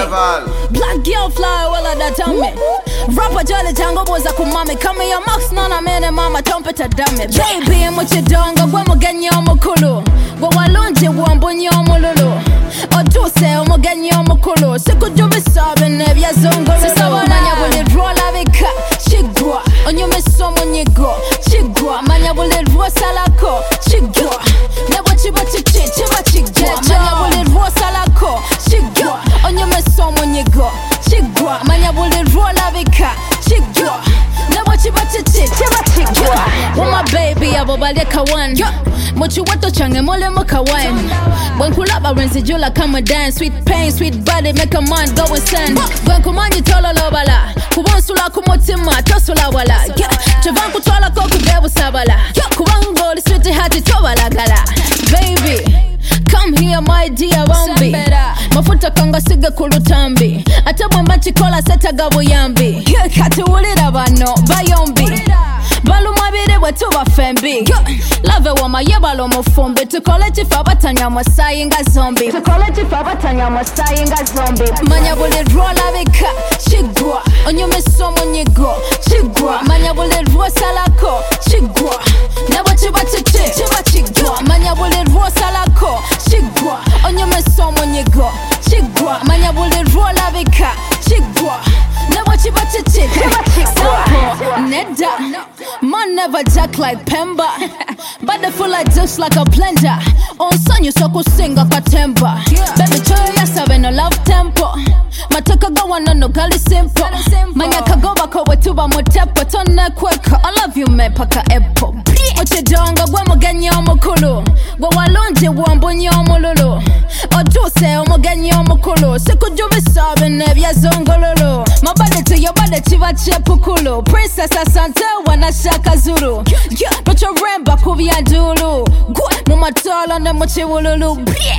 Black girl fly well at that dummy. Rapper jolly jango boza kumami. Come here max nana mene mama trumpeta dummy. Baby what you done go mo ganya mukulu. Go walonje wambonyo mululu. Oduse mo ganya mukulu. Sikujo bisabe nebya zongolo. Manya bule rola bika chigwa. Onyo meso monyigo chigwa. Manya bule rosa lako chigwa. Nebo chiba chichi chiba chigwa. Manya bule rosa lako chigwa. Onyo meso monyigo chigwa. Manya bule rola bika chigwa. Nebo chiba chichi chiba chigwa. With my baby abo bale kawan. Mochi wato change mole makawan. When kulaba renzi jula come dance. Sweet pain, sweet body make a man go insane. When kumanyi tolo lobala. Kubansula kumotima tosula wala. Chavan kutola koku bebu sabala. Kubango sweet hati tobala gala. Baby, come here my dear Wambi. Mafuta kanga siga kulutambi. Atabwa mbachi kola seta gabo yambi. Kati ulira bano bayombi. Balu mabire wetu bafembi. Love wama yebalo mufumbi. Tukole chifa batanya masai nga zombi. Tukole chifa batanya masai nga zombi. Manya bule rola bika chigwa. Onyume somo nyigo chigwa. Manya bule rosa lako chigwa. Nebo chiba chichi chiba chigwa. Manya bule rosa lako chigwa. Onyume somo nyigo chigwa. Manya bule rola bika chigwa. Nebo chiba chichi chiba chigwa. Neda man never jack like Pemba. But they feel like just like a blender. On son you so could sing a katemba. Baby choyo ya sabe no love tempo. Matoka go on no gali simple. Manya kagoba ko wetuba motepo. Tone kweka I love you me paka epo. Oche donga gwe mogenya omukulu. Gwe walonje wambonye omululu. Oduse omogenya omukulu. Sikujubi sabe nebya zongololo. My body to your body chiva chepukulu. Princess Asante wana shaka zulu. But your remba kubi andulu. Mumatala na mochiwululu.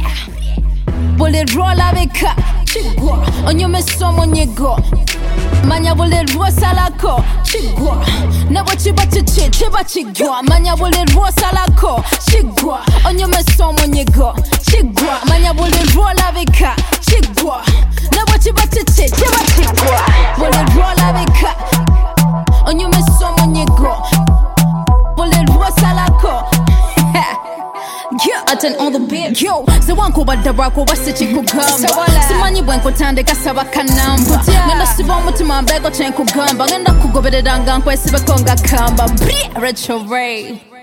Bullet rolla bika chigwa. Onyume somo nyigo. Manya bullet rosa lako chigwa. Nebo chiba chichi chiba chigwa. Manya bullet rosa lako chigwa. Onyume somo nyigo chigwa. Manya bullet rolla bika chigwa. Nebo chiba chichi chiba chigwa. Bullet rolla bika. Onyume somo nyigo. Bullet rosa lako. I turn on the beat. Yo, the one ko badabra ko basichi ko gamba. Simanyi bwen ko tande kasaba kanamba. Ngenda sibo mutima mbego chen ko gamba. Ngenda kugoberera ngankwe sibe konga kamba. Retro Ray.